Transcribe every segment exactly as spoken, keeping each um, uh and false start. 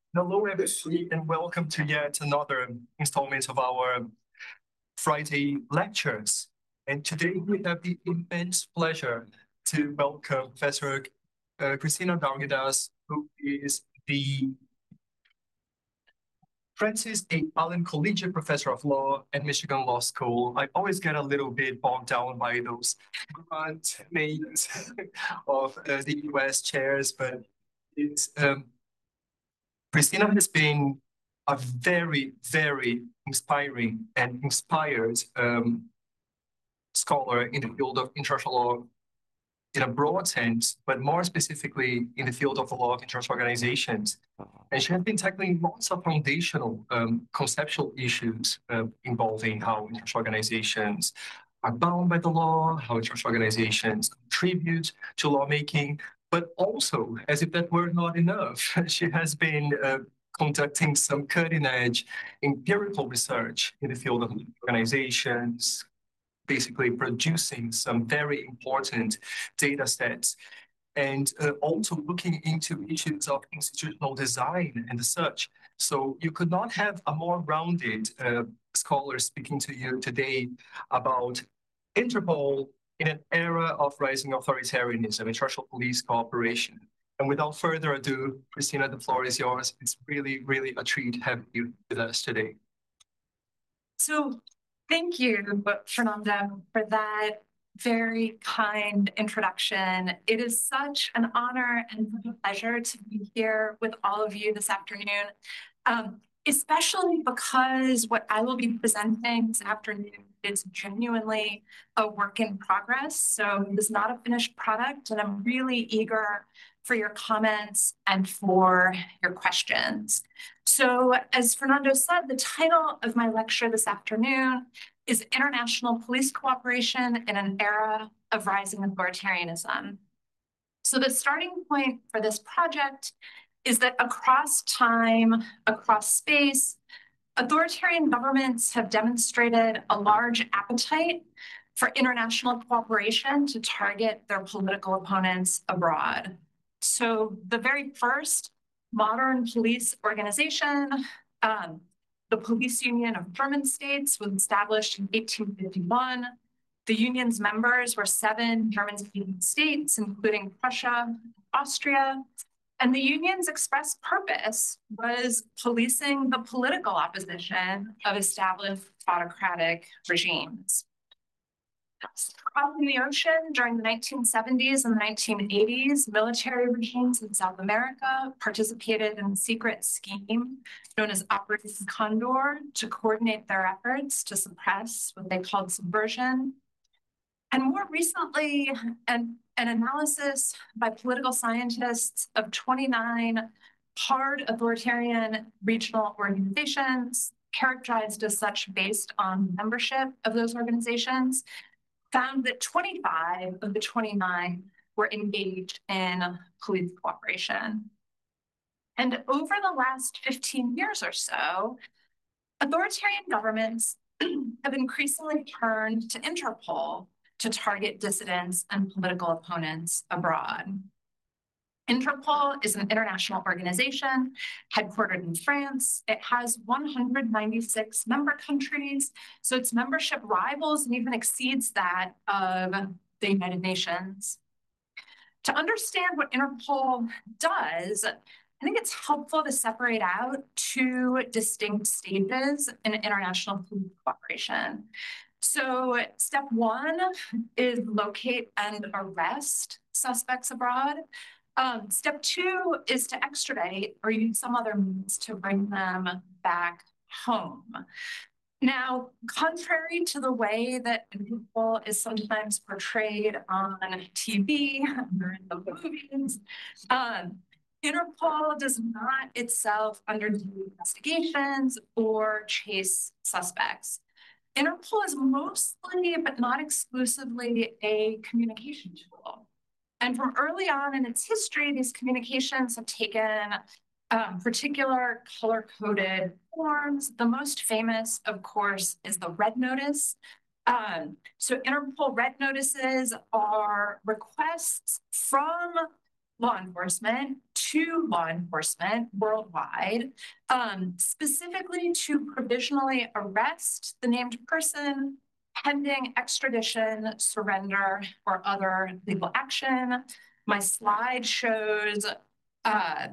Hello, everybody, and welcome to yet another installment of our Friday lectures. And today we have the immense pleasure to welcome Professor uh, Cristina Dargidas, who is the Francis A. Allen Collegiate Professor of Law at Michigan Law School. I always get a little bit bogged down by those grand names of uh, the U S chairs, but it's um, Christina has been a very, very inspiring and inspired um, scholar in the field of international law in a broad sense, but more specifically in the field of the law of international organizations. And she has been tackling lots of foundational um, conceptual issues uh, involving how international organizations are bound by the law, how international organizations contribute to lawmaking, but also, as if that were not enough, she has been uh, conducting some cutting-edge empirical research in the field of organizations, basically producing some very important data sets, and uh, also looking into issues of institutional design and such. So you could not have a more rounded uh, scholar speaking to you today about Interpol in an era of rising authoritarianism, international police cooperation. And without further ado, Christina, the floor is yours. It's really, really a treat having you with us today. So thank you, Fernando, for that very kind introduction. It is such an honor and a pleasure to be here with all of you this afternoon, um, especially because what I will be presenting this afternoon is genuinely a work in progress. So it is not a finished product, and I'm really eager for your comments and for your questions. So as Fernando said, the title of my lecture this afternoon is International Police Cooperation in an Era of Rising Authoritarianism. So the starting point for this project is that across time, across space, authoritarian governments have demonstrated a large appetite for international cooperation to target their political opponents abroad. So the very first modern police organization, um, the Police Union of German States, was established in eighteen fifty-one. The union's members were seven German-speaking states, including Prussia, Austria, and the union's express purpose was policing the political opposition of established autocratic regimes. Crossing the ocean during the nineteen seventies and the nineteen eighties, military regimes in South America participated in a secret scheme known as Operation Condor to coordinate their efforts to suppress what they called subversion. And more recently, an, an analysis by political scientists of twenty-nine hard authoritarian regional organizations, characterized as such based on membership of those organizations, found that twenty-five of the twenty-nine were engaged in police cooperation. And over the last fifteen years or so, authoritarian governments have increasingly turned to Interpol to target dissidents and political opponents abroad. Interpol is an international organization headquartered in France. It has one hundred ninety-six member countries, so its membership rivals and even exceeds that of the United Nations. To understand what Interpol does, I think it's helpful to separate out two distinct stages in international police cooperation. So step one is locate and arrest suspects abroad. Um, step two is to extradite or use some other means to bring them back home. Now, contrary to the way that Interpol is sometimes portrayed on T V or in the movies, um, Interpol does not itself undertake investigations or chase suspects. Interpol is mostly, but not exclusively, a communication tool. And from early on in its history, these communications have taken um, particular color-coded forms. The most famous, of course, is the Red Notice. Um, so Interpol Red Notices are requests from law enforcement to law enforcement worldwide, um, specifically to provisionally arrest the named person pending extradition, surrender, or other legal action. My slide shows uh,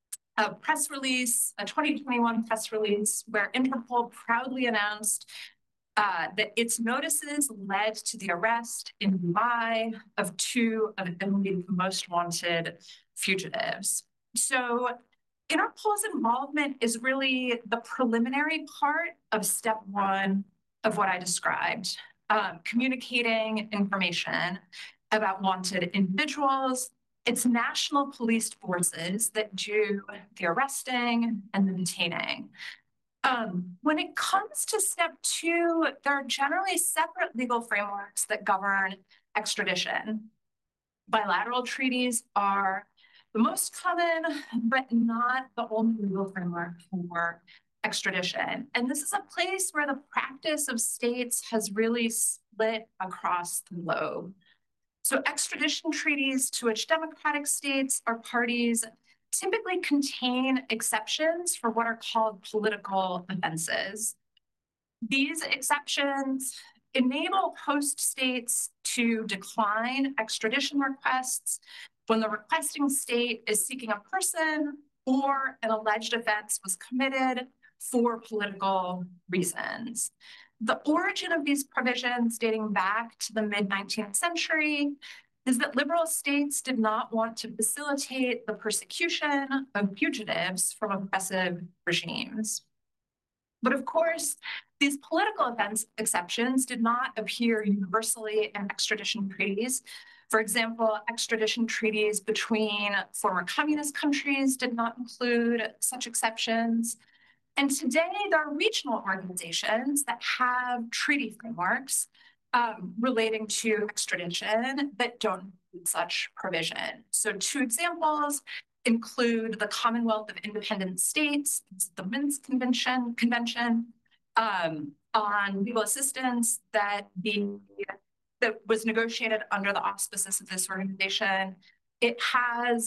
a press release, a twenty twenty-one press release, where Interpol proudly announced uh, that its notices led to the arrest in July of two of Italy's most wanted fugitives. So Interpol's involvement is really the preliminary part of step one of what I described, um, communicating information about wanted individuals. It's national police forces that do the arresting and the detaining. Um, when it comes to step two, there are generally separate legal frameworks that govern extradition. Bilateral treaties are the most common, but not the only legal framework for extradition. And this is a place where the practice of states has really split across the globe. So extradition treaties to which democratic states are parties typically contain exceptions for what are called political offenses. These exceptions enable host states to decline extradition requests when the requesting state is seeking a person or an alleged offense was committed for political reasons. The origin of these provisions, dating back to the mid nineteenth century, is that liberal states did not want to facilitate the persecution of fugitives from oppressive regimes. But of course, these political offense exceptions did not appear universally in extradition treaties. For example, extradition treaties between former communist countries did not include such exceptions. And today, there are regional organizations that have treaty frameworks um, relating to extradition that don't include such provision. So two examples include the Commonwealth of Independent States, the Minsk Convention, Convention um, on legal assistance that, the, that was negotiated under the auspices of this organization. It has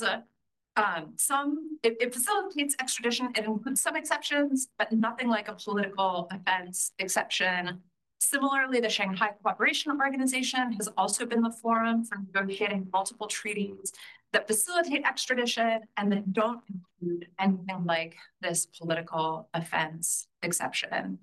Um, some, it, it facilitates extradition. It includes some exceptions, but nothing like a political offense exception. Similarly, the Shanghai Cooperation Organization has also been the forum for negotiating multiple treaties that facilitate extradition and that don't include anything like this political offense exception.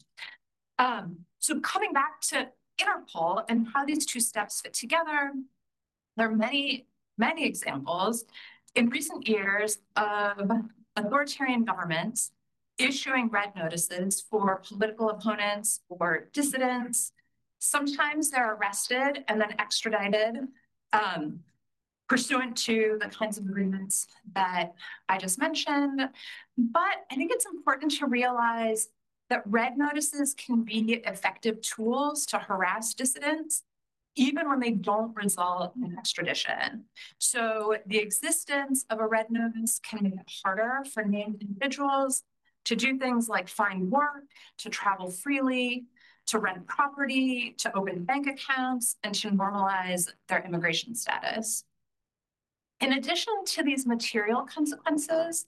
Um, so coming back to Interpol and how these two steps fit together, there are many, many examples in recent years of authoritarian governments issuing red notices for political opponents or dissidents. Sometimes they're arrested and then extradited um, pursuant to the kinds of agreements that I just mentioned. But I think it's important to realize that red notices can be effective tools to harass dissidents, even when they don't result in extradition. So the existence of a red notice can make it harder for named individuals to do things like find work, to travel freely, to rent property, to open bank accounts, and to normalize their immigration status. In addition to these material consequences,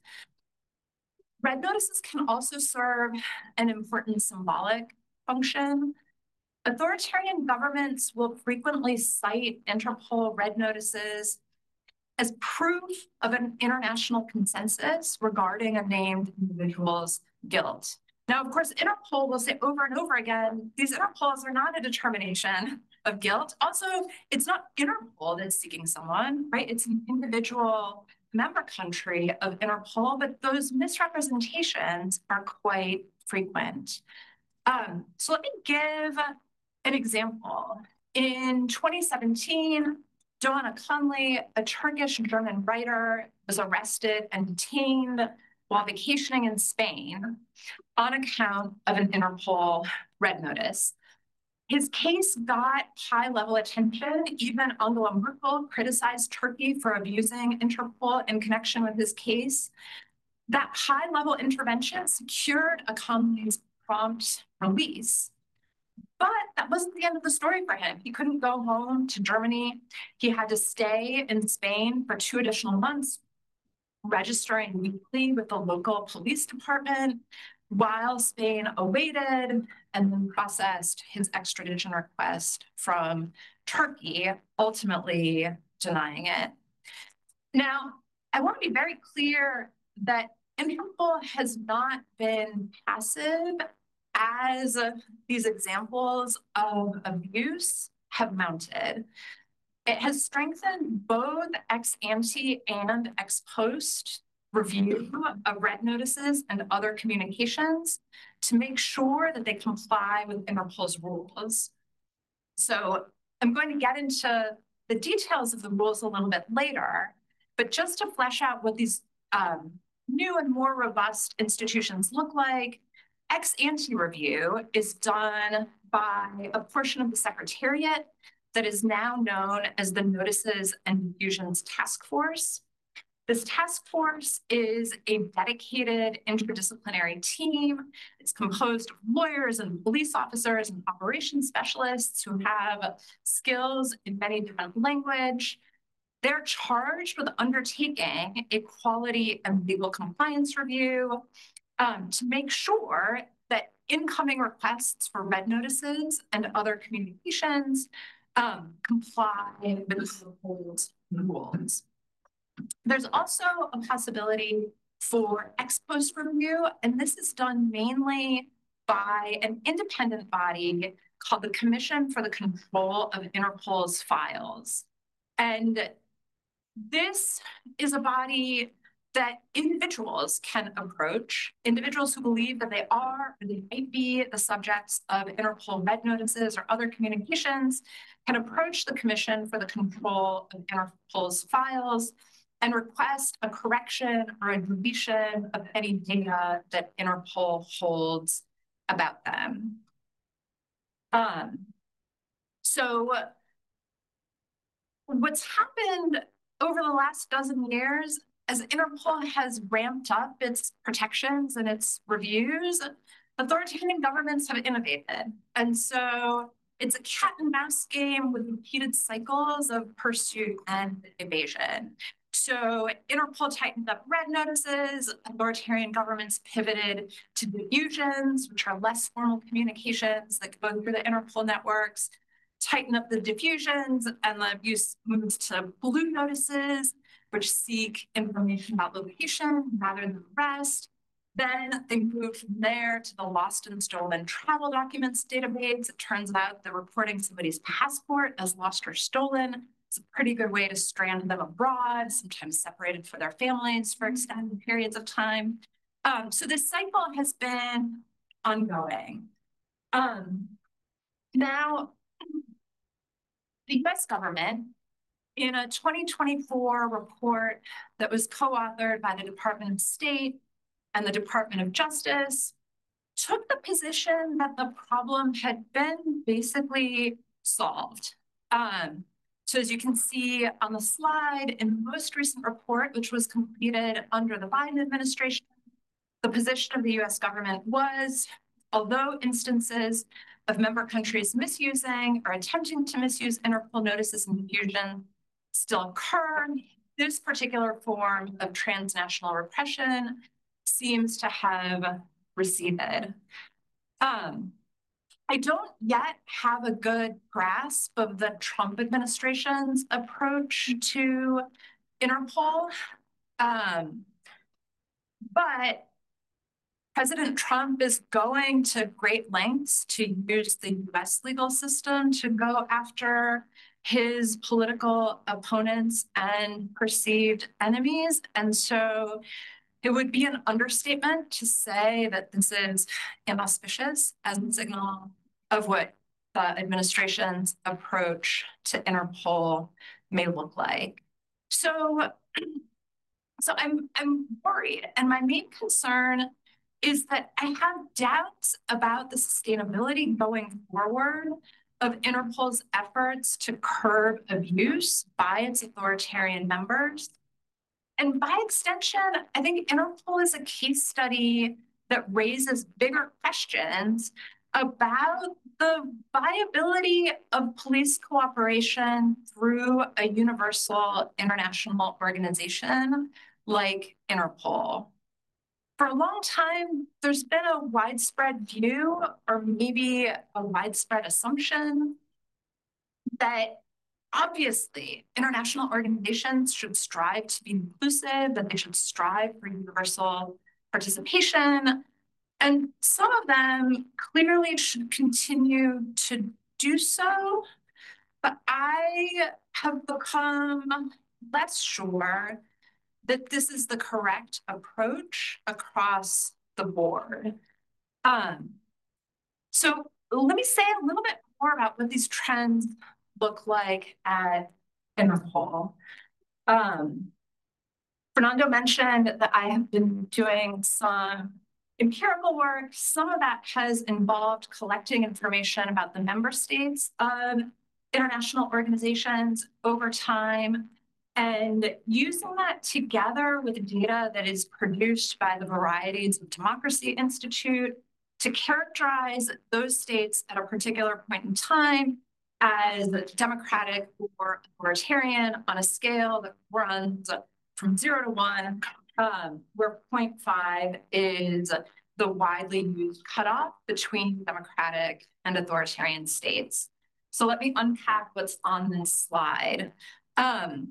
red notices can also serve an important symbolic function. Authoritarian governments will frequently cite Interpol red notices as proof of an international consensus regarding a named individual's guilt. Now, of course, Interpol will say over and over again, these Interpols are not a determination of guilt. Also, it's not Interpol that's seeking someone, right? It's an individual member country of Interpol, but those misrepresentations are quite frequent. Um, so let me give an example. In twenty seventeen, Joanna Conley, a Turkish-German writer, was arrested and detained while vacationing in Spain on account of an Interpol red notice. His case got high-level attention. Even Angela Merkel criticized Turkey for abusing Interpol in connection with his case. That high-level intervention secured a Conley's prompt release. But that wasn't the end of the story for him. He couldn't go home to Germany. He had to stay in Spain for two additional months registering weekly with the local police department while Spain awaited and then processed his extradition request from Turkey, ultimately denying it. Now, I want to be very clear that Interpol has not been passive as these examples of abuse have mounted. It has strengthened both ex ante and ex post review of red notices and other communications to make sure that they comply with Interpol's rules. So I'm going to get into the details of the rules a little bit later, but just to flesh out what these um, new and more robust institutions look like, ex ante review is done by a portion of the Secretariat that is now known as the Notices and Diffusions Task Force. This task force is a dedicated interdisciplinary team. It's composed of lawyers and police officers and operations specialists who have skills in many different languages. They're charged with undertaking a quality and legal compliance review um, to make sure that incoming requests for red notices and other communications um, comply with the rules. There's also a possibility for ex post review, and this is done mainly by an independent body called the Commission for the Control of Interpol's Files. And this is a body that individuals can approach, individuals who believe that they are or they might be the subjects of Interpol red notices or other communications, can approach the Commission for the Control of Interpol's Files and request a correction or a deletion of any data that Interpol holds about them. Um, so what's happened over the last dozen years, as Interpol has ramped up its protections and its reviews, authoritarian governments have innovated. And so it's a cat and mouse game with repeated cycles of pursuit and evasion. So Interpol tightened up red notices, authoritarian governments pivoted to diffusions, which are less formal communications that go through the Interpol networks, tighten up the diffusions, and the use moves to blue notices, which seek information about location rather than rest. Then they moved from there to the lost and stolen travel documents database. It turns out that reporting somebody's passport as lost or stolen is a pretty good way to strand them abroad, sometimes separated from their families for extended periods of time. Um, so this cycle has been ongoing. Um, now, the U S government, in a twenty twenty-four report that was co-authored by the Department of State and the Department of Justice, took the position that the problem had been basically solved. Um, so as you can see on the slide, in the most recent report, which was completed under the Biden administration, the position of the U S government was, although instances of member countries misusing or attempting to misuse Interpol notices and diffusion still occur, this particular form of transnational repression seems to have receded. Um, I don't yet have a good grasp of the Trump administration's approach to Interpol, um, but President Trump is going to great lengths to use the U S legal system to go after his political opponents and perceived enemies. And so it would be an understatement to say that this is inauspicious as a signal of what the administration's approach to Interpol may look like. So, so I'm, I'm worried, and my main concern is that I have doubts about the sustainability going forward of Interpol's efforts to curb abuse by its authoritarian members. And by extension, I think Interpol is a case study that raises bigger questions about the viability of police cooperation through a universal international organization like Interpol. For a long time, there's been a widespread view, or maybe a widespread assumption, that obviously international organizations should strive to be inclusive, that they should strive for universal participation. And some of them clearly should continue to do so. But I have become less sure that this is the correct approach across the board. Um, so let me say a little bit more about what these trends look like at Interpol. Um, Fernando mentioned that I have been doing some empirical work. Some of that has involved collecting information about the member states of international organizations over time, and using that together with data that is produced by the Varieties of Democracy Institute to characterize those states at a particular point in time as democratic or authoritarian on a scale that runs from zero to one, um, where zero point five is the widely used cutoff between democratic and authoritarian states. So let me unpack what's on this slide. Um,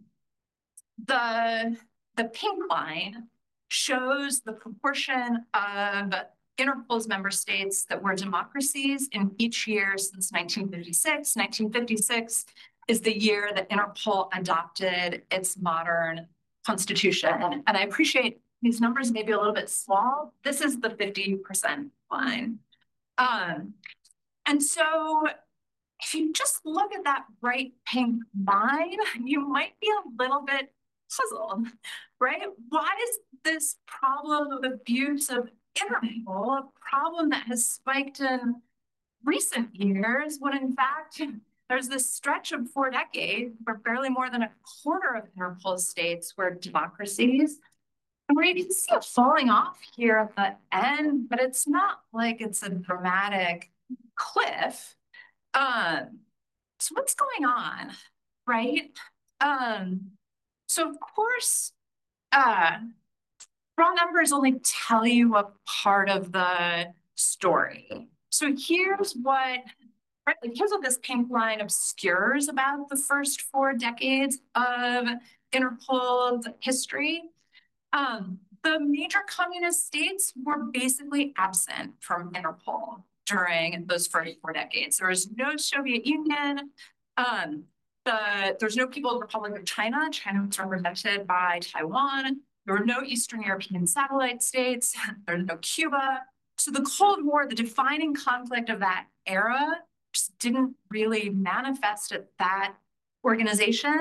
the, the pink line shows the proportion of Interpol's member states that were democracies in each year since nineteen fifty-six. nineteen fifty-six is the year that Interpol adopted its modern constitution. And I appreciate these numbers may be a little bit small. This is the fifty percent line. Um, and so if you just look at that bright pink line, you might be a little bit puzzled, right? Why is this problem of abuse of Interpol a problem that has spiked in recent years, when in fact, there's this stretch of four decades where barely more than a quarter of Interpol states were democracies, and where you can see it falling off here at the end, but it's not like it's a dramatic cliff. Um, so what's going on, right? Um, so of course, uh, raw numbers only tell you a part of the story. So here's what, right, like here's what this pink line obscures about the first four decades of Interpol's history. Um, the major communist states were basically absent from Interpol during those first four decades. There was no Soviet Union. Um, the, there's no People's Republic of China. China was represented by Taiwan. There were no Eastern European satellite states. There's no Cuba. So the Cold War, the defining conflict of that era, just didn't really manifest at that organization.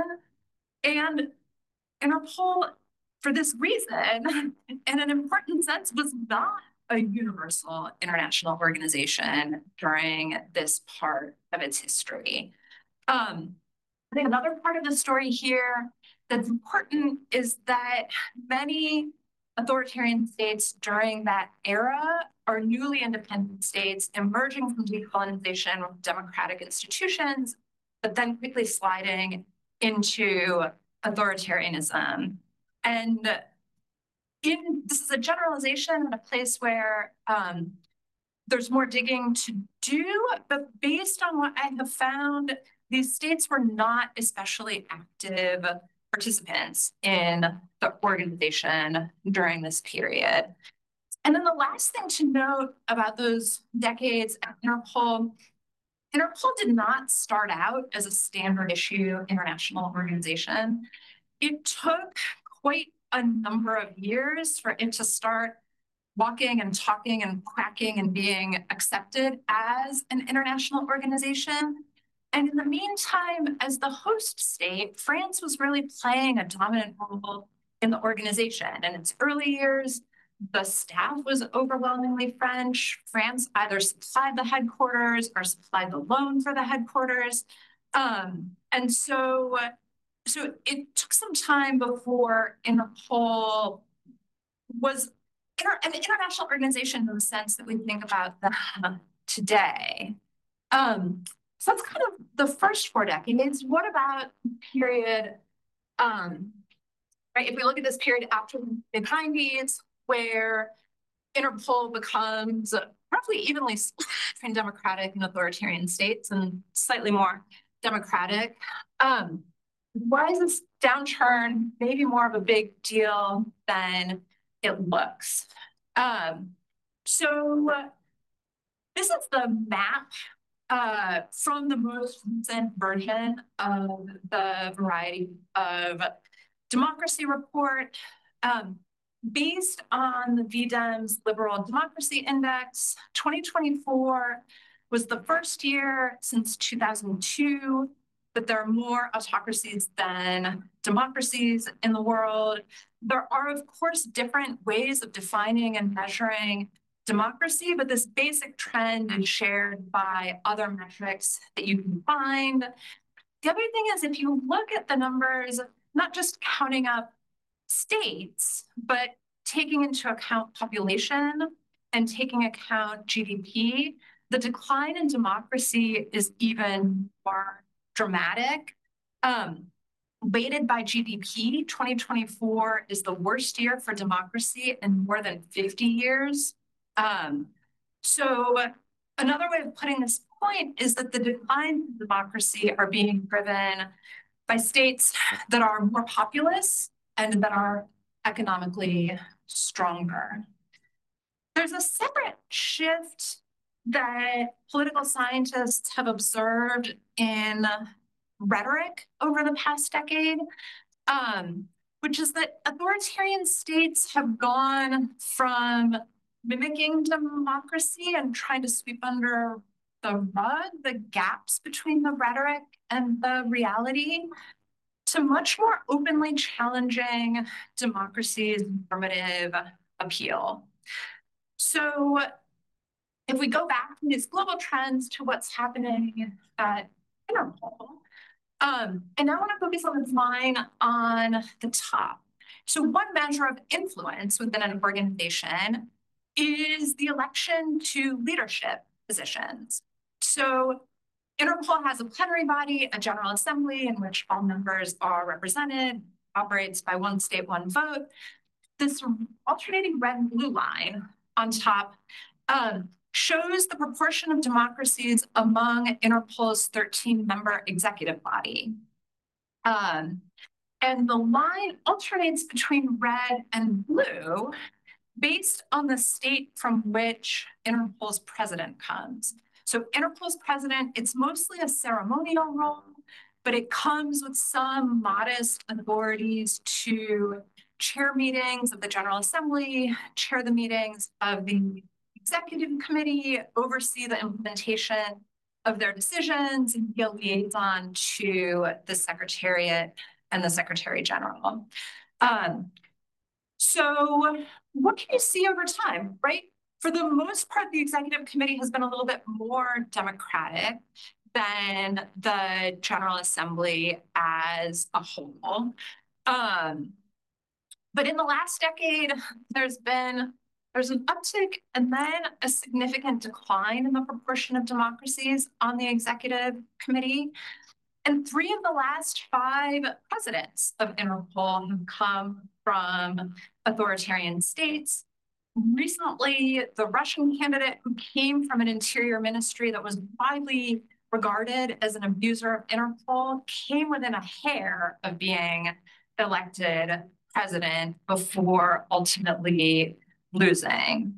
And Interpol, for this reason, in an important sense, was not a universal international organization during this part of its history. Um, I think another part of the story here that's important is that many authoritarian states during that era are newly independent states emerging from decolonization with democratic institutions, but then quickly sliding into authoritarianism. And in, this is a generalization in a place where um, there's more digging to do, but based on what I have found, these states were not especially active participants in the organization during this period. And then the last thing to note about those decades at Interpol, Interpol did not start out as a standard issue international organization. It took quite a number of years for it to start walking and talking and quacking and being accepted as an international organization. And in the meantime, as the host state, France was really playing a dominant role in the organization. In its early years, the staff was overwhelmingly French. France either supplied the headquarters or supplied the loan for the headquarters. Um, and so, so it took some time before Interpol was inter an international organization in the sense that we think about them today. Um, so that's kind of the first four decades. What about the period um, right? If we look at this period after the mid nineties, where Interpol becomes roughly evenly split between democratic and authoritarian states and slightly more democratic. Um, why is this downturn maybe more of a big deal than it looks? Um, so uh, this is the map uh, from the most recent version of the Variety of Democracy report. Um, based on the V DEM's Liberal Democracy Index, twenty twenty-four was the first year since two thousand two that there are more autocracies than democracies in the world. There are, of course, different ways of defining and measuring democracy, but this basic trend is shared by other metrics that you can find. The other thing is, if you look at the numbers, not just counting up states, but taking into account population and taking account G D P, the decline in democracy is even more dramatic. Um, weighted by G D P, twenty twenty-four is the worst year for democracy in more than fifty years. Um, so another way of putting this point is that the declines in democracy are being driven by states that are more populous and that are economically stronger. There's a separate shift that political scientists have observed in rhetoric over the past decade, um, which is that authoritarian states have gone from mimicking democracy and trying to sweep under the rug the gaps between the rhetoric and the reality to much more openly challenging democracy's normative appeal. So if we go back from these global trends to what's happening at Interpol, um, and now I want to focus on this line on the top. So one measure of influence within an organization is the election to leadership positions. So Interpol has a plenary body, a General Assembly, in which all members are represented, operates by one state, one vote. This alternating red and blue line on top um, shows the proportion of democracies among Interpol's thirteen member executive body. Um, and the line alternates between red and blue based on the state from which Interpol's president comes. So Interpol's president, it's mostly a ceremonial role, but it comes with some modest authorities to chair meetings of the General Assembly, chair the meetings of the Executive Committee, oversee the implementation of their decisions, and be a liaison to the Secretariat and the Secretary General. Um, so what can you see over time, right? For the most part, the Executive Committee has been a little bit more democratic than the General Assembly as a whole. Um, but in the last decade, there's been there's an uptick and then a significant decline in the proportion of democracies on the Executive Committee. And three of the last five presidents of Interpol have come from authoritarian states. Recently, the Russian candidate who came from an interior ministry that was widely regarded as an abuser of Interpol came within a hair of being elected president before ultimately losing.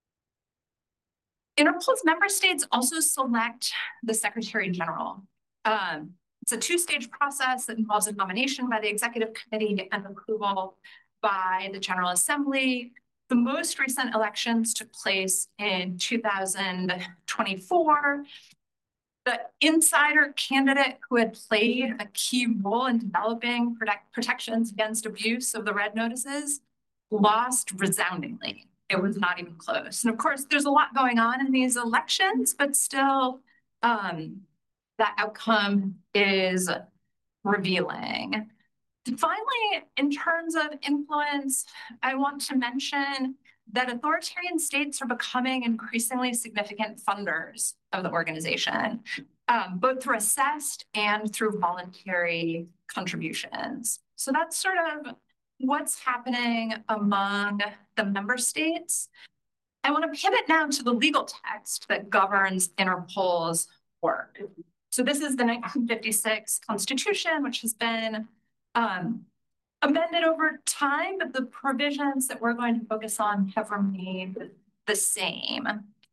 Interpol's member states also select the Secretary General. Um, it's a two-stage process that involves a nomination by the Executive Committee and approval by the General Assembly. The most recent elections took place in two thousand twenty-four. The insider candidate who had played a key role in developing protect protections against abuse of the red notices lost resoundingly. It was not even close. And of course, there's a lot going on in these elections, but still, um, that outcome is revealing. Finally, in terms of influence, I want to mention that authoritarian states are becoming increasingly significant funders of the organization, um, both through assessed and through voluntary contributions. So that's sort of what's happening among the member states. I want to pivot now to the legal text that governs Interpol's work. So this is the nineteen fifty-six Constitution, which has been um, amended over time, but the provisions that we're going to focus on have remained the same.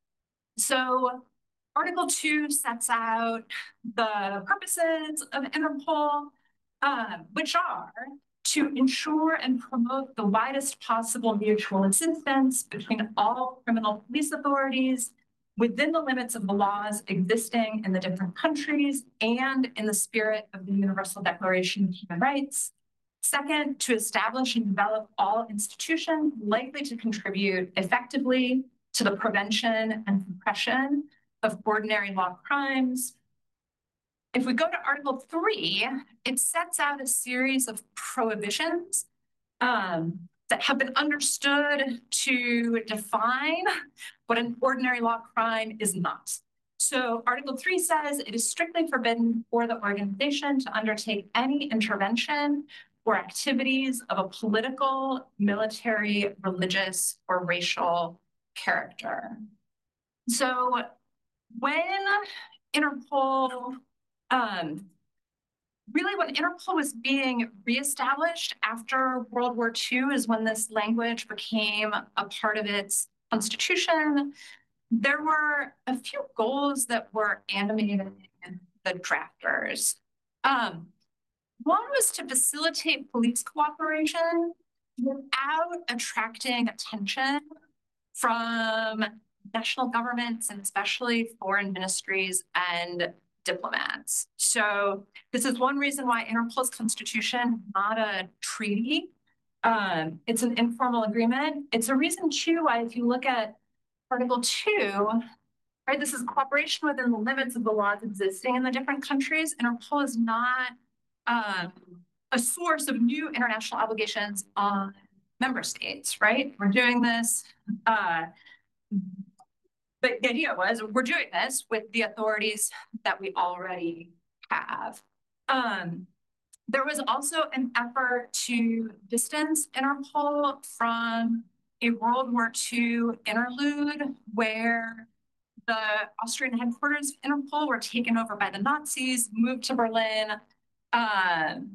So Article two sets out the purposes of Interpol, uh, which are to ensure and promote the widest possible mutual assistance between all criminal police authorities within the limits of the laws existing in the different countries and in the spirit of the Universal Declaration of Human Rights. Second, to establish and develop all institutions likely to contribute effectively to the prevention and suppression of ordinary law crimes. If we go to Article three, it sets out a series of prohibitions um, that have been understood to define what an ordinary law crime is not. So Article three says it is strictly forbidden for the organization to undertake any intervention or activities of a political, military, religious, or racial character. So when Interpol, um, really when Interpol was being reestablished after World War Two is when this language became a part of its constitution. There were a few goals that were animating the drafters. Um, one was to facilitate police cooperation without attracting attention from national governments and especially foreign ministries and diplomats. So this is one reason why Interpol's constitution is not a treaty. Um, it's an informal agreement. It's a reason too why if you look at Article two, right, this is cooperation within the limits of the laws existing in the different countries. Interpol is not um, a source of new international obligations on member states, right? We're doing this, uh, but the idea was we're doing this with the authorities that we already have. Um, there was also an effort to distance Interpol from a World War Two interlude where the Austrian headquarters of Interpol were taken over by the Nazis, moved to Berlin, um,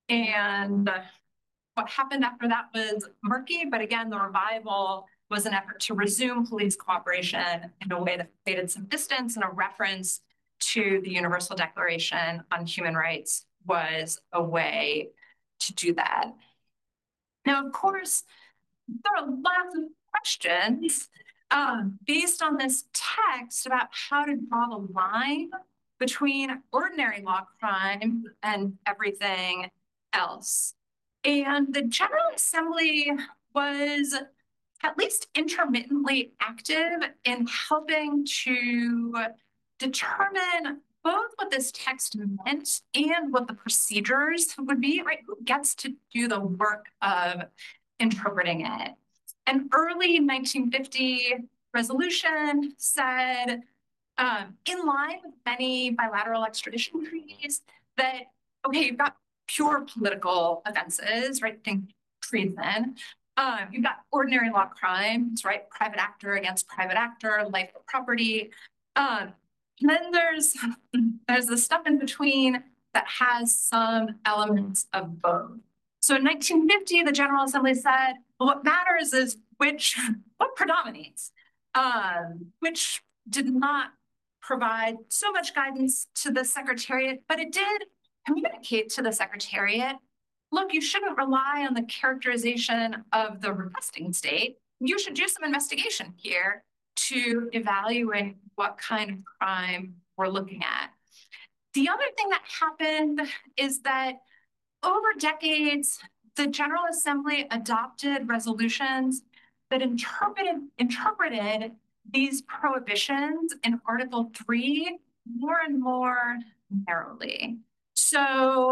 and what happened after that was murky, but again, the revival was an effort to resume police cooperation in a way that created some distance, and a reference to the Universal Declaration on Human Rights was a way to do that. Now, of course, there are lots of questions um, based on this text about how to draw the line between ordinary law crime and everything else. And the General Assembly was at least intermittently active in helping to determine both what this text meant and what the procedures would be, right? Who gets to do the work of interpreting it? An early nineteen fifty resolution said, um, in line with many bilateral extradition treaties, that, okay, you've got pure political offenses, right? Think treason. Um, you've got ordinary law crimes, right? Private actor against private actor, life or property. Um, and then there's, there's the stuff in between that has some elements of both. So in nineteen fifty, the General Assembly said, well, what matters is which, what predominates, um, which did not provide so much guidance to the Secretariat, but it did communicate to the Secretariat, look, you shouldn't rely on the characterization of the requesting state. You should do some investigation here to evaluate what kind of crime we're looking at. The other thing that happened is that over decades, the General Assembly adopted resolutions that interpreted, interpreted these prohibitions in Article three more and more narrowly. So,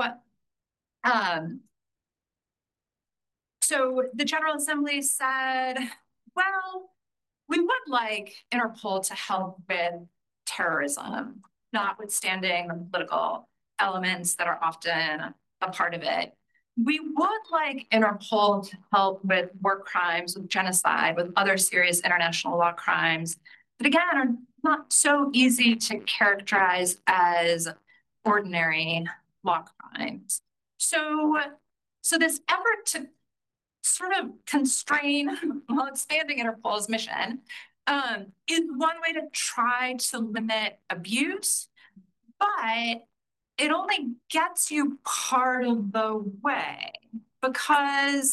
um, so the General Assembly said, well, we would like Interpol to help with terrorism, notwithstanding the political elements that are often a part of it. we would like Interpol to help with war crimes, with genocide, with other serious international law crimes that, again, are not so easy to characterize as ordinary law crimes. So, so this effort to sort of constrain while expanding Interpol's mission um, is one way to try to limit abuse, but it only gets you part of the way, because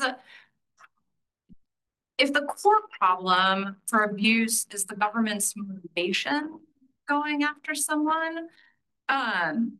if the core problem for abuse is the government's motivation going after someone, um,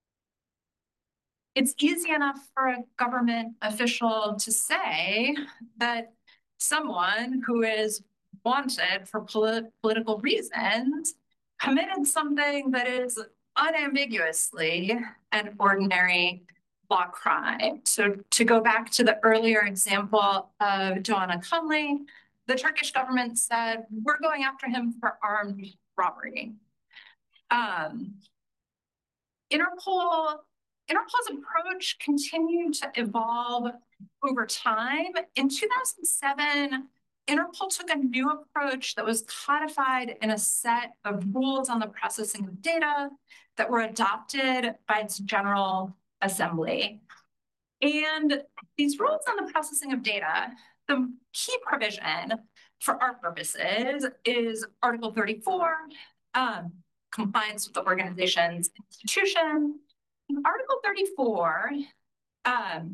it's easy enough for a government official to say that someone who is wanted for polit political reasons committed something that is unambiguously an ordinary law crime. So to go back to the earlier example of Joanna Conley, the Turkish government said, we're going after him for armed robbery. Um, Interpol, Interpol's approach continued to evolve over time. In two thousand seven, Interpol took a new approach that was codified in a set of rules on the processing of data that were adopted by its General Assembly. And these rules on the processing of data, the key provision for our purposes is Article thirty-four, um, compliance with the organization's institution. And Article thirty-four um,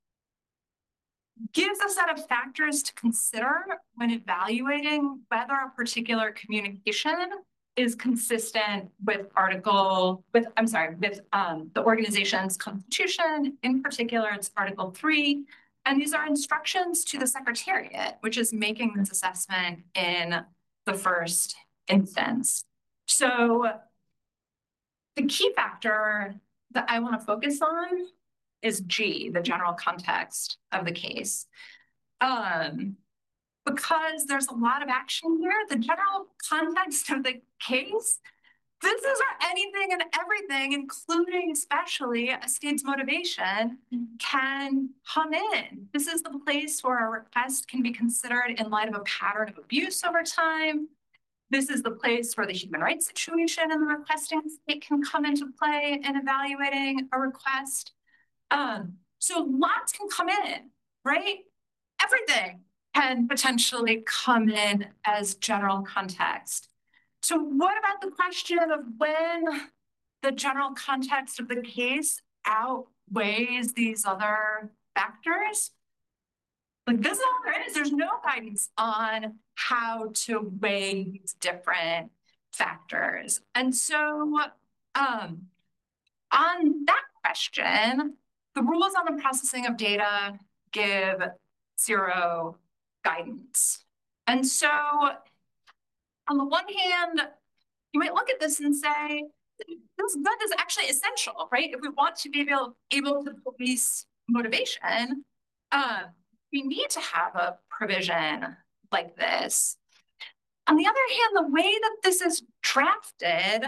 gives a set of factors to consider when evaluating whether a particular communication is consistent with article, with, I'm sorry, with um, the organization's constitution, in particular, it's Article three. And these are instructions to the Secretariat, which is making this assessment in the first instance. So the key factor that I want to focus on is G, the general context of the case. Um, because there's a lot of action here, the general context of the case, this is where anything and everything, including especially a state's motivation, can come in. This is the place where a request can be considered in light of a pattern of abuse over time. This is the place where the human rights situation in the requesting state can come into play in evaluating a request. Um, so lots can come in, right? Everything can potentially come in as general context. So what about the question of when the general context of the case outweighs these other factors? Like, this is all there is. There's no guidance on how to weigh these different factors. And so um, on that question, the rules on the processing of data give zero guidance. And so on the one hand, you might look at this and say, this good is actually essential, right? If we want to be able, able to police motivation, uh, we need to have a provision like this. On the other hand, the way that this is drafted,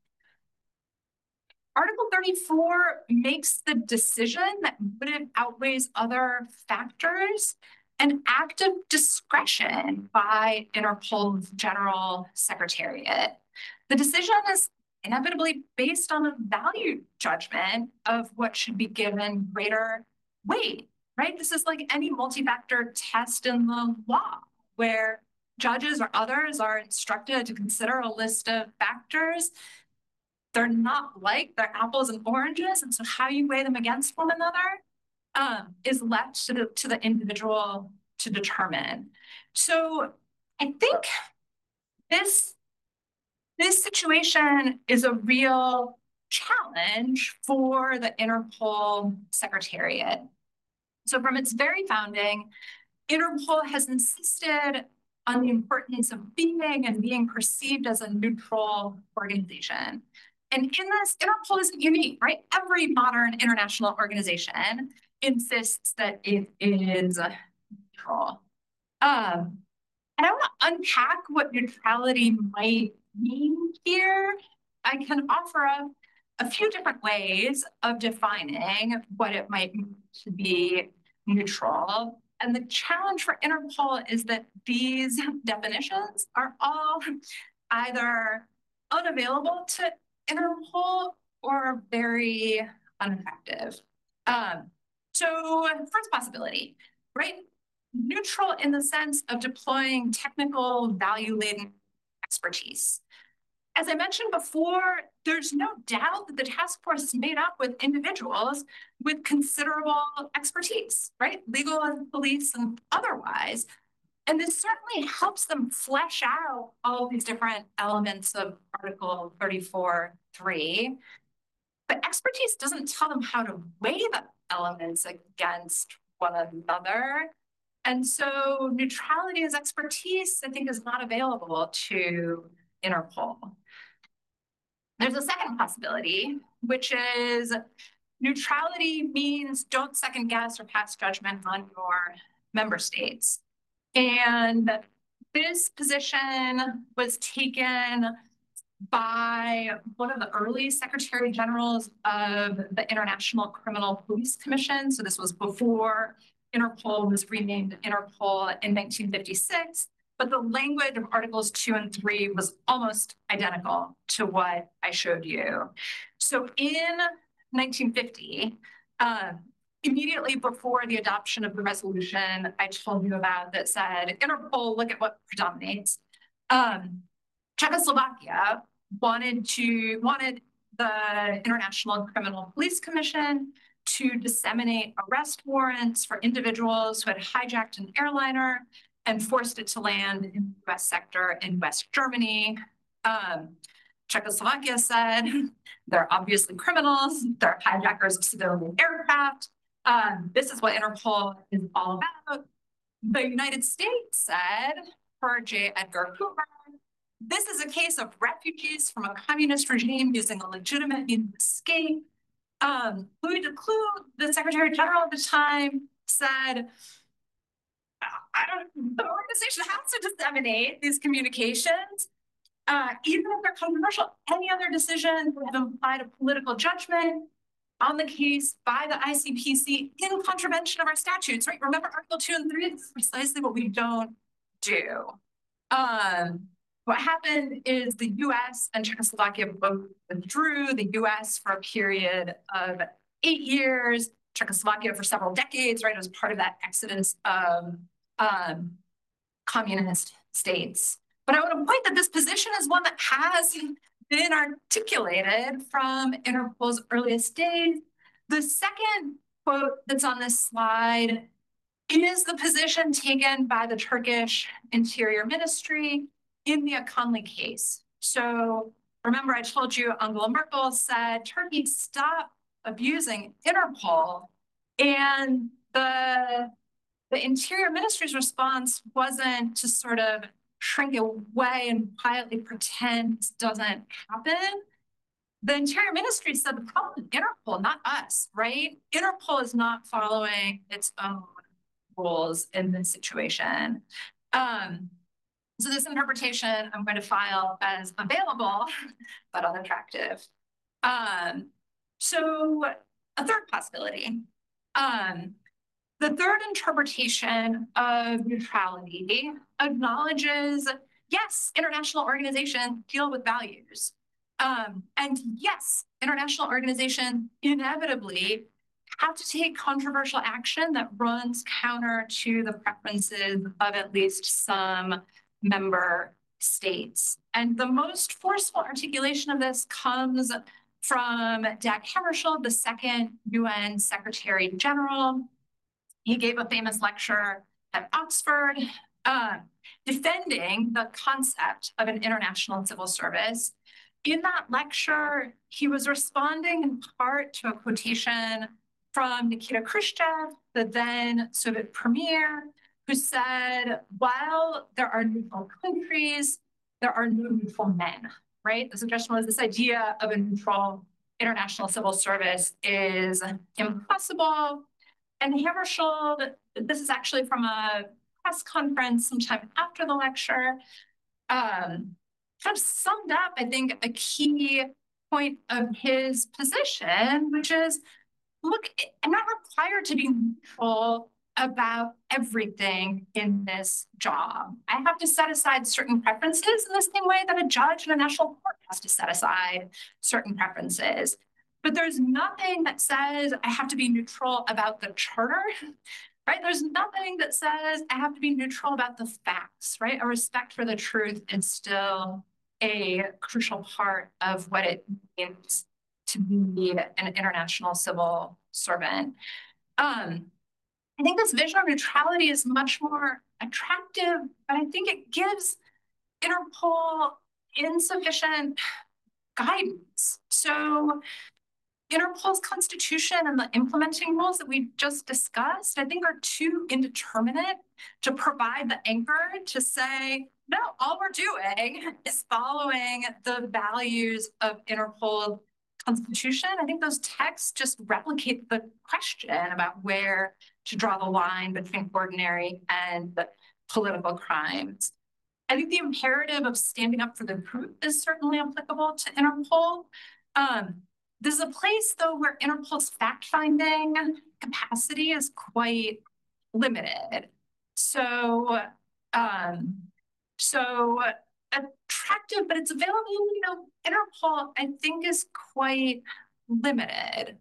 Article thirty-four makes the decision that motive outweighs other factors an act of discretion by Interpol's General Secretariat. The decision is inevitably based on a value judgment of what should be given greater weight, right? This is like any multi-factor test in the law, where judges or others are instructed to consider a list of factors. They're not like, they're apples and oranges, and so how you weigh them against one another Um, is left to the, to the individual to determine. So I think this, this situation is a real challenge for the Interpol Secretariat. So from its very founding, Interpol has insisted on the importance of being and being perceived as a neutral organization. And in this, Interpol isn't unique, right? Every modern international organization insists that it is neutral. Um, and I want to unpack what neutrality might mean here. I can offer a a few different ways of defining what it might mean to be neutral. And the challenge for Interpol is that these definitions are all either unavailable to Interpol or very ineffective. Um, so first possibility, right? Neutral in the sense of deploying technical value-laden expertise. As I mentioned before, there's no doubt that the task force is made up with individuals with considerable expertise, right? Legal and police and otherwise. And this certainly helps them flesh out all these different elements of Article thirty-four three. But expertise doesn't tell them how to weigh the elements against one another. And so neutrality as expertise, I think, is not available to Interpol. There's a second possibility, which is neutrality means don't second guess or pass judgment on your member states. And this position was taken by one of the early Secretary Generals of the International Criminal Police Commission. So this was before Interpol was renamed Interpol in nineteen fifty-six. But the language of Articles two and three was almost identical to what I showed you. So in nineteen fifty, uh, immediately before the adoption of the resolution I told you about that said, Interpol, look at what predominates, um, Czechoslovakia wanted to wanted the International Criminal Police Commission to disseminate arrest warrants for individuals who had hijacked an airliner and forced it to land in the U S sector in West Germany. Um, Czechoslovakia said, they're obviously criminals, they're hijackers of civilian aircraft. Um, this is what Interpol is all about. The United States said, per J. Edgar Hoover, this is a case of refugees from a communist regime using a legitimate means of escape. Um, Louis Duclos, the Secretary General at the time, said, I don't, the organization has to disseminate these communications, uh, even if they're controversial. Any other decision would have implied a political judgment on the case by the I C P C in contravention of our statutes, right? Remember Article two and three is precisely what we don't do. Um, what happened is the U S and Czechoslovakia both withdrew, the U S for a period of eight years, Czechoslovakia for several decades, right? It was part of that exodus of um, communist states. But I want to point that this position is one that has been articulated from Interpol's earliest days. The second quote that's on this slide is the position taken by the Turkish Interior Ministry in the Akanlı case. So remember, I told you Angela Merkel said, Turkey, stop abusing Interpol. And the, the Interior Ministry's response wasn't to sort of shrink away and quietly pretend this doesn't happen. The Interior Ministry said the problem is Interpol, not us, right? Interpol is not following its own rules in this situation. Um, so this interpretation I'm going to file as available, but unattractive. Um, so a third possibility. Um, the third interpretation of neutrality acknowledges, yes, international organizations deal with values. Um, and yes, international organizations inevitably have to take controversial action that runs counter to the preferences of at least some member states. And the most forceful articulation of this comes from Dag Hammarskjöld, the second U N Secretary General. He gave a famous lecture at Oxford uh, defending the concept of an international civil service. In that lecture, he was responding in part to a quotation from Nikita Khrushchev, the then Soviet premier, who said, while there are neutral countries, there are no neutral men, right? The suggestion was this idea of a neutral international civil service is impossible. And Hammarskjöld, this is actually from a press conference sometime after the lecture, um, kind of summed up, I think, a key point of his position, which is, look, I'm not required to be neutral about everything in this job. I have to set aside certain preferences in the same way that a judge in a national court has to set aside certain preferences. But there's nothing that says I have to be neutral about the charter, right? There's nothing that says I have to be neutral about the facts, right? A respect for the truth is still a crucial part of what it means to be an international civil servant. Um, I think this vision of neutrality is much more attractive, but I think it gives Interpol insufficient guidance. So Interpol's constitution and the implementing rules that we just discussed, I think are too indeterminate to provide the anchor to say, no, all we're doing is following the values of Interpol constitution. I think those texts just replicate the question about where to draw the line between ordinary and political crimes. I think the imperative of standing up for the truth is certainly applicable to Interpol. Um, this is a place, though, where Interpol's fact-finding capacity is quite limited. So, um, so attractive, but it's available, you know, Interpol, I think, is quite limited.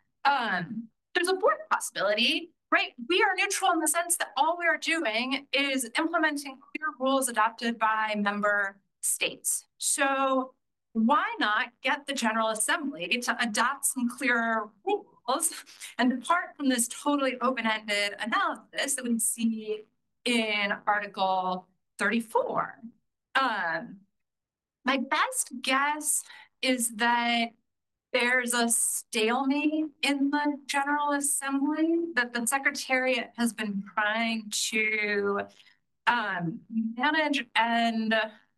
Um, there's a fourth possibility, right? We are neutral in the sense that all we are doing is implementing clear rules adopted by member states. So why not get the General Assembly to adopt some clearer rules and depart from this totally open-ended analysis that we see in Article thirty-four? Um, my best guess is that there's a stalemate in the General Assembly that the Secretariat has been trying to um, manage and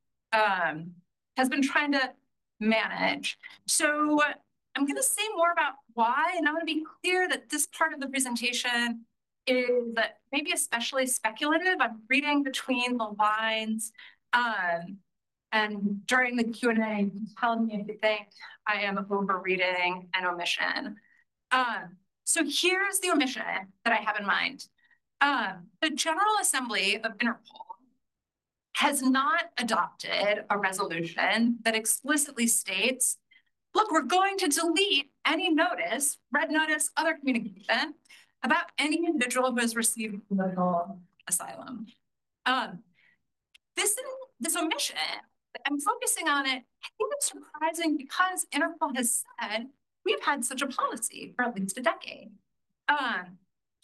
um, has been trying to manage. So I'm going to say more about why, and I want to be clear that this part of the presentation is maybe especially speculative. I'm reading between the lines. Um, and during the Q and A, you can tell me if you think I am overreading an omission. Um, so here's the omission that I have in mind. Um, the General Assembly of Interpol has not adopted a resolution that explicitly states, look, we're going to delete any notice, red notice, other communication about any individual who has received political asylum. Um, this, this omission, I'm focusing on it, I think it's surprising because Interpol has said we've had such a policy for at least a decade. Um,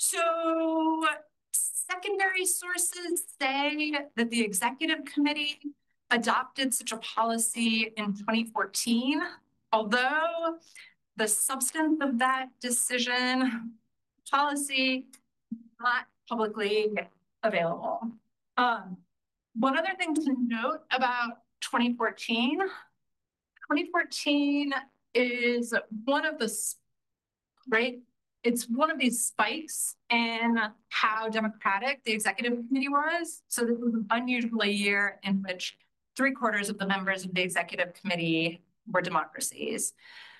so secondary sources say that the executive committee adopted such a policy in twenty fourteen, although the substance of that decision policy is not publicly available. Um, one other thing to note about twenty fourteen, twenty fourteen is one of the, right? It's one of these spikes in how democratic the executive committee was. So this was an unusual year in which three quarters of the members of the executive committee were democracies.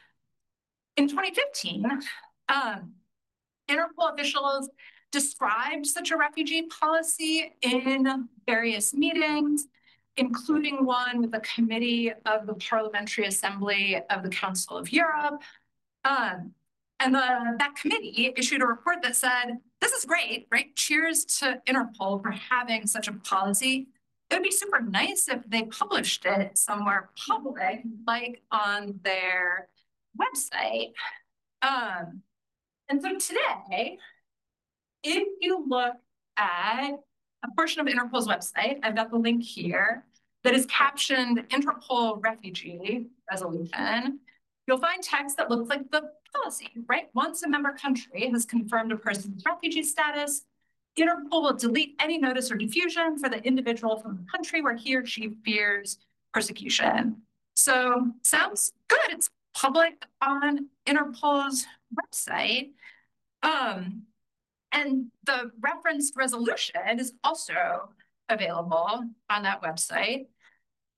In twenty fifteen, um, Interpol officials described such a refugee policy in various meetings, including one with the committee of the Parliamentary Assembly of the Council of Europe. Um, and the, that committee issued a report that said, this is great, right? Cheers to Interpol for having such a policy. It would be super nice if they published it somewhere public, like on their website. Um, and so today, if you look at a portion of Interpol's website, I've got the link here, that is captioned Interpol Refugee Resolution, you'll find text that looks like the policy, right? Once a member country has confirmed a person's refugee status, Interpol will delete any notice or diffusion for the individual from the country where he or she fears persecution. So sounds good. It's public on Interpol's website. Um, and the referenced resolution is also available on that website.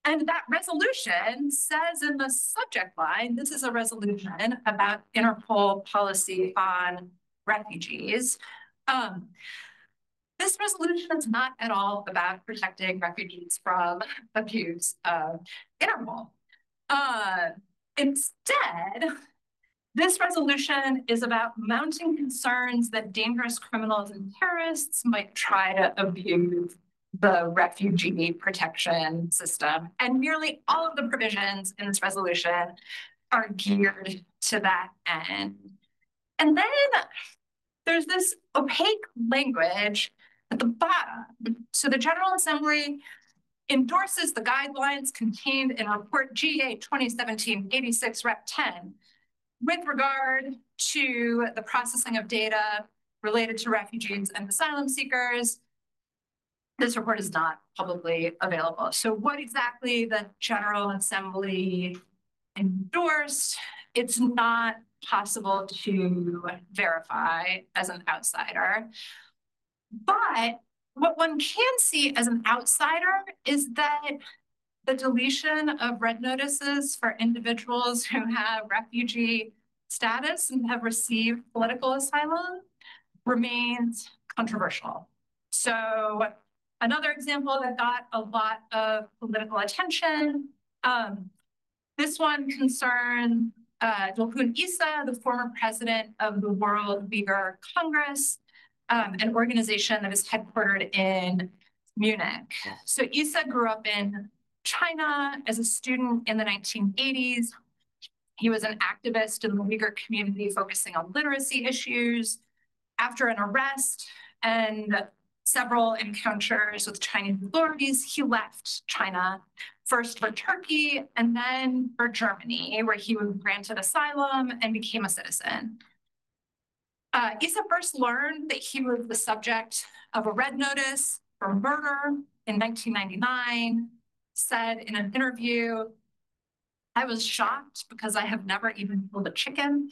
And that resolution says in the subject line, this is a resolution about Interpol policy on refugees. Um, this resolution is not at all about protecting refugees from abuse of Interpol. Uh, instead, this resolution is about mounting concerns that dangerous criminals and terrorists might try to abuse the refugee protection system. And nearly all of the provisions in this resolution are geared to that end. And then there's this opaque language at the bottom. So the General Assembly endorses the guidelines contained in Report G A twenty seventeen eighty-six Rep ten with regard to the processing of data related to refugees and asylum seekers. This report is not publicly available. So what exactly the General Assembly endorsed, it's not possible to verify as an outsider. But what one can see as an outsider is that the deletion of red notices for individuals who have refugee status and have received political asylum remains controversial. So another example that got a lot of political attention, um, this one concerns uh, Dolkun Issa, the former president of the World Uyghur Congress, um, an organization that is headquartered in Munich. So Issa grew up in China as a student in the nineteen eighties. He was an activist in the Uyghur community focusing on literacy issues. After an arrest and several encounters with Chinese authorities, he left China, first for Turkey and then for Germany, where he was granted asylum and became a citizen. Uh, Issa first learned that he was the subject of a red notice for murder in nineteen ninety-nine, said in an interview, "I was shocked because I have never even killed a chicken."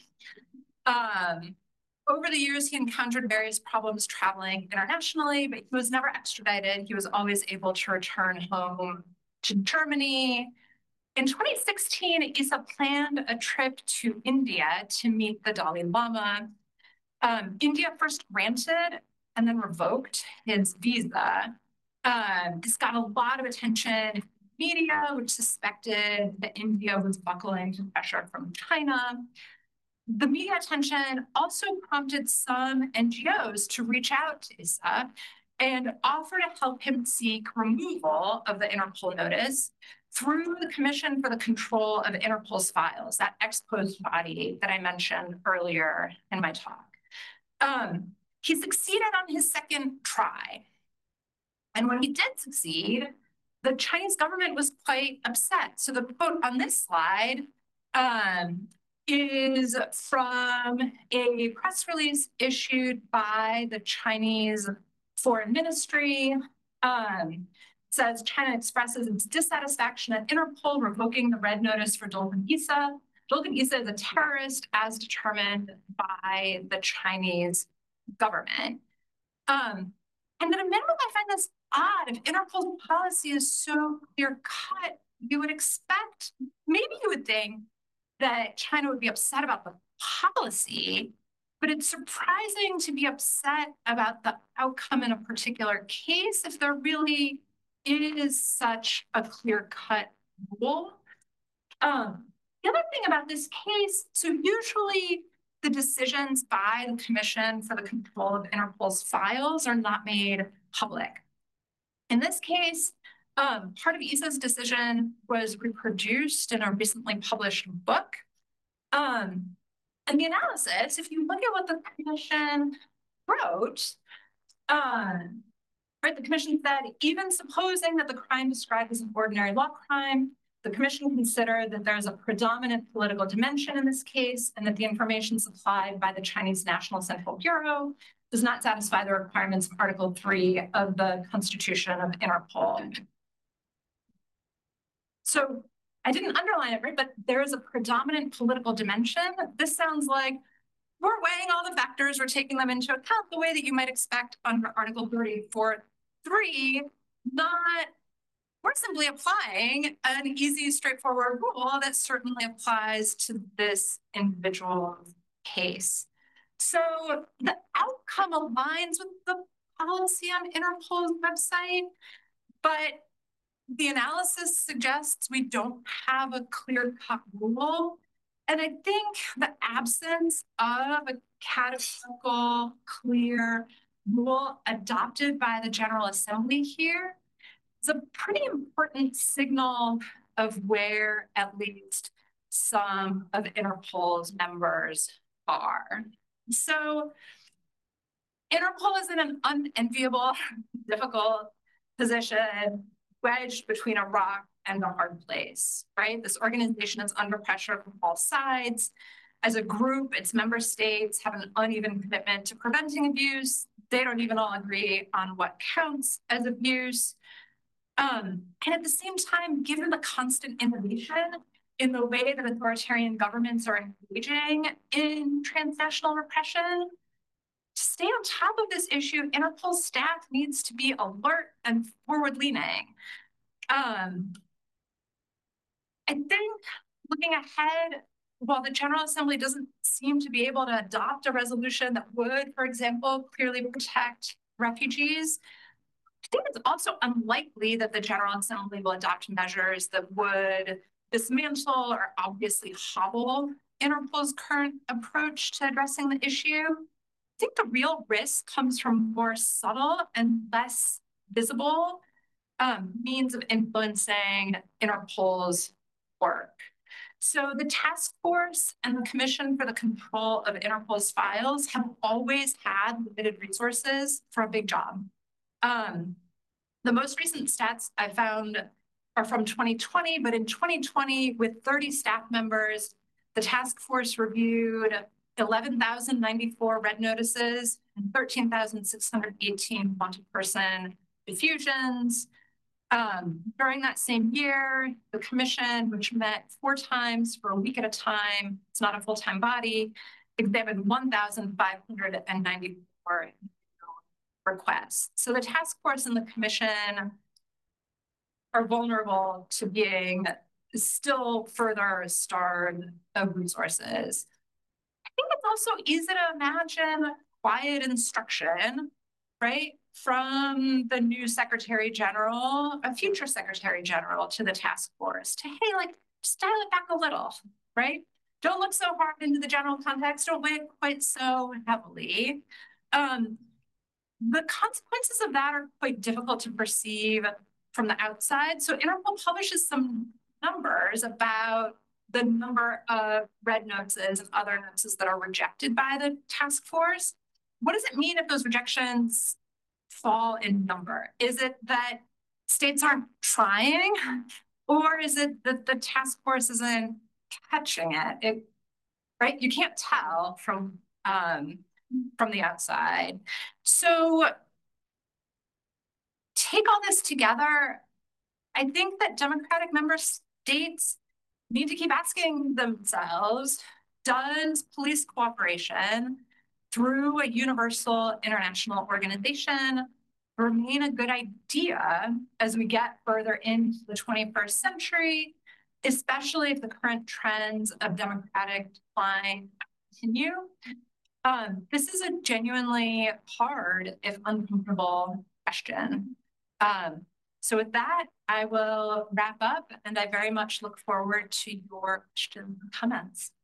Um, over the years, he encountered various problems traveling internationally, but he was never extradited. He was always able to return home to Germany. In twenty sixteen, Issa planned a trip to India to meet the Dalai Lama. Um, India first granted and then revoked his visa. Um, this got a lot of attention in the media, which suspected that India was buckling to pressure from China. The media attention also prompted some N G Os to reach out to Issa and offer to help him seek removal of the Interpol notice through the Commission for the Control of Interpol's Files, that ex post body that I mentioned earlier in my talk. Um, he succeeded on his second try. And when he did succeed, the Chinese government was quite upset. So the quote on this slide um, is from a press release issued by the Chinese Foreign Ministry. Um, it says China expresses its dissatisfaction at Interpol revoking the red notice for Dolkun Issa. Dolkun Issa is a terrorist as determined by the Chinese government. Um, and at a minimum, I find this odd. If Interpol's policy is so clear-cut, you would expect, maybe you would think that China would be upset about the policy, but it's surprising to be upset about the outcome in a particular case if there really is such a clear-cut rule. Um, the other thing about this case, so usually the decisions by the Commission for the Control of Interpol's Files are not made public. In this case, um, part of Issa's decision was reproduced in a recently published book. Um, and the analysis, if you look at what the Commission wrote, um, right, the Commission said, even supposing that the crime described as an ordinary law crime, the Commission considered that there's a predominant political dimension in this case and that the information supplied by the Chinese National Central Bureau does not satisfy the requirements of Article three of the Constitution of Interpol. So I didn't underline it, right? But there is a predominant political dimension. This sounds like we're weighing all the factors, we're taking them into account the way that you might expect under Article thirty-four three, not we're simply applying an easy, straightforward rule that certainly applies to this individual case. So the outcome aligns with the policy on Interpol's website, but the analysis suggests we don't have a clear-cut rule. And I think the absence of a categorical, clear rule adopted by the General Assembly here is a pretty important signal of where at least some of Interpol's members are. So Interpol is in an unenviable, difficult position, wedged between a rock and a hard place, right? This organization is under pressure from all sides. As a group, its member states have an uneven commitment to preventing abuse. They don't even all agree on what counts as abuse. Um, and at the same time, given the constant innovation in the way that authoritarian governments are engaging in transnational repression, to stay on top of this issue, Interpol staff needs to be alert and forward-leaning. Um, I think looking ahead, while the General Assembly doesn't seem to be able to adopt a resolution that would, for example, clearly protect refugees, I think it's also unlikely that the General Assembly will adopt measures that would dismantle or obviously hobble Interpol's current approach to addressing the issue. I think the real risk comes from more subtle and less visible um, means of influencing Interpol's work. So the task force and the Commission for the Control of Interpol's Files have always had limited resources for a big job. Um, the most recent stats I found are from twenty twenty, but in twenty twenty, with thirty staff members, the task force reviewed eleven thousand ninety-four red notices and thirteen thousand six hundred eighteen wanted person diffusions. Um, during that same year, the commission, which met four times for a week at a time, it's not a full-time body, examined one thousand five hundred ninety-four requests. So the task force and the commission are vulnerable to being still further starved of resources. I think it's also easy to imagine quiet instruction, right, from the new Secretary General, a future Secretary General, to the task force to, hey, like, just dial it back a little, right? Don't look so hard into the general context. Don't weigh quite so heavily. Um, the consequences of that are quite difficult to perceive from the outside. So Interpol publishes some numbers about the number of red notices and other notices that are rejected by the task force. What does it mean if those rejections fall in number? Is it that states aren't trying, or is it that the task force isn't catching it? It right? You can't tell from um, from the outside. So take all this together, I think that Democratic member states need to keep asking themselves, does police cooperation through a universal international organization remain a good idea as we get further into the twenty-first century, especially if the current trends of democratic decline continue? Um, this is a genuinely hard, if uncomfortable, question. Um, so with that, I will wrap up, and I very much look forward to your questions and comments.